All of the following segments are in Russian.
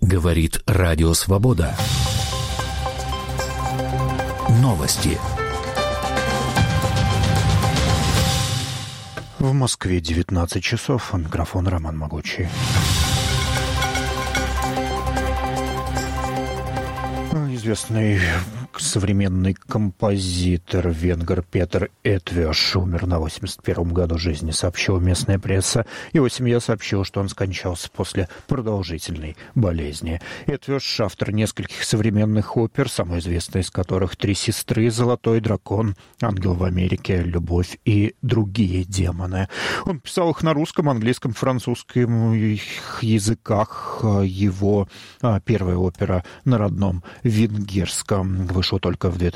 Говорит Радио Свобода. Новости. В Москве 19 часов. Микрофон Роман Могучий. Известный современный композитор венгр Петер Этвеш умер на 81-м году жизни, сообщила местная пресса. Его семья сообщила, что он скончался после продолжительной болезни. Этвеш — автор нескольких современных опер, самая известная из которых «Три сестры», «Золотой дракон», «Ангел в Америке», «Любовь» и другие демоны. Он писал их на русском, английском, французском языках. Его первая опера на родном венгерском вышла только в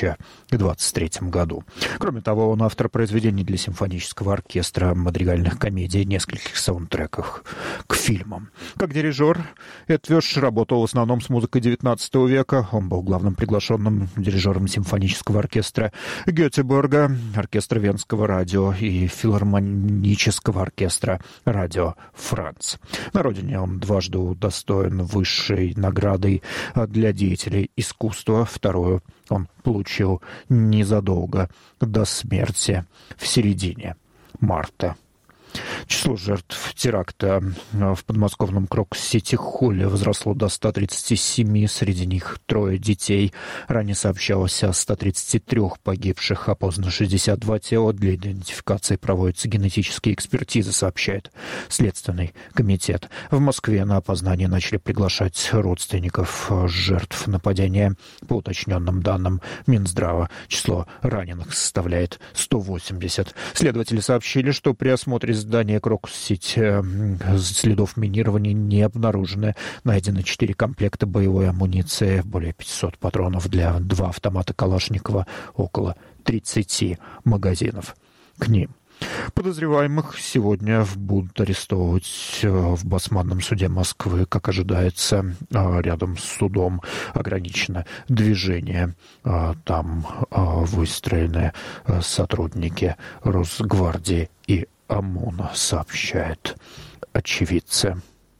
2023 году. Кроме того, он автор произведений для симфонического оркестра, мадригальных комедий, нескольких саундтреков к фильмам. Как дирижер, Этвеш работал в основном с музыкой XIX века. Он был главным приглашенным дирижером симфонического оркестра Гетеборга, оркестра Венского радио и филармонического оркестра Радио Франц. На родине он дважды удостоен высшей наградой для деятелей искусства. Вторую он получил незадолго до смерти, в середине марта. Число жертв теракта в подмосковном Крокус-Сити-Холле возросло до 137, среди них 3 детей. Ранее сообщалось о 133 погибших, опознано 62 тела. Для идентификации проводятся генетические экспертизы, сообщает Следственный комитет. В Москве на опознание начали приглашать родственников жертв нападения. По уточненным данным Минздрава, число раненых составляет 180. Следователи сообщили, что при осмотре здания Крокус-Сити следов минирования не обнаружено. Найдено 4 комплекта боевой амуниции, более 500 патронов для 2 автомата Калашникова, около 30 магазинов к ним. Подозреваемых сегодня будут арестовывать в Басманном суде Москвы. Как ожидается, рядом с судом ограничено движение. Там выстроены сотрудники Росгвардии и ОМОНа, сообщают очевидцы.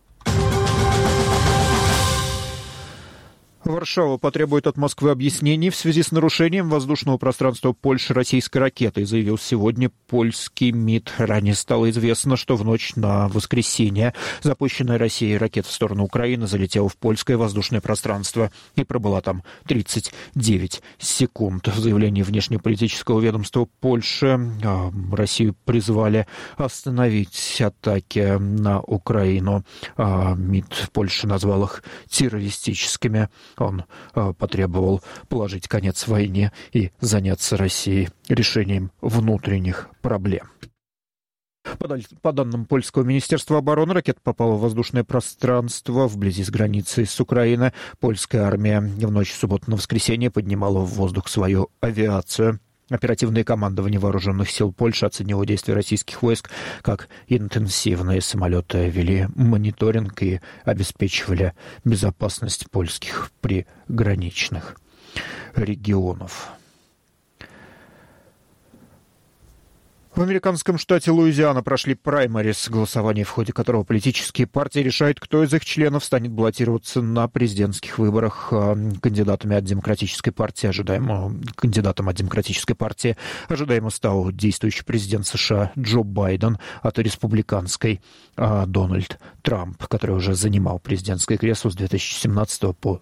Варшава потребует от Москвы объяснений в связи с нарушением воздушного пространства Польши российской ракетой, заявил сегодня польский МИД. Ранее стало известно, что в ночь на воскресенье запущенная Россией ракета в сторону Украины залетела в польское воздушное пространство и пробыла там 39 секунд. В заявлении внешнеполитического ведомства Польши Россию призвали остановить атаки на Украину. МИД Польши назвал их террористическими. Он потребовал положить конец войне и заняться Россией решением внутренних проблем. По данным польского министерства обороны, ракета попала в воздушное пространство вблизи с границей с Украиной. Польская армия в ночь с субботы на воскресенье поднимала в воздух свою авиацию. Оперативное командование вооруженных сил Польши оценило действия российских войск как интенсивные. Самолеты вели мониторинг и обеспечивали безопасность польских приграничных регионов. В американском штате Луизиана прошли праймерис, голосование, в ходе которого политические партии решают, кто из их членов станет баллотироваться на президентских выборах. Кандидатом от Демократической партии ожидаемо стал действующий президент США Джо Байден, от Республиканской Дональд Трамп, который уже занимал президентское кресло с 2017 по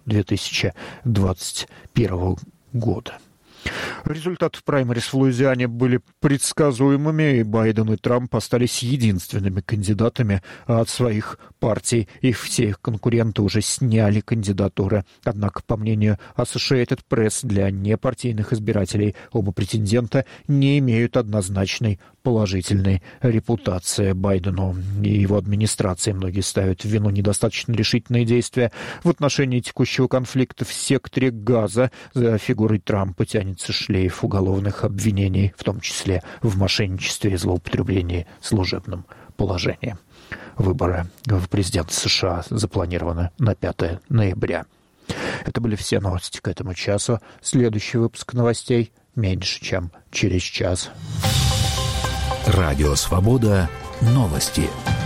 2021 года. Результаты праймерис в Луизиане были предсказуемыми, и Байден и Трамп остались единственными кандидатами от своих партий. Все их конкуренты уже сняли кандидатуры. Однако, по мнению Associated Press, для непартийных избирателей оба претендента не имеют однозначной положительной репутации. Байдену и его администрации многие ставят в вину недостаточно решительные действия в отношении текущего конфликта в секторе Газа. За фигурой Трампа тянется шлейф уголовных обвинений, в том числе в мошенничестве и злоупотреблении служебным положением. Выборы в президента США запланированы на 5 ноября. Это были все новости к этому часу. Следующий выпуск новостей меньше, чем через час. Радио Свобода. Новости.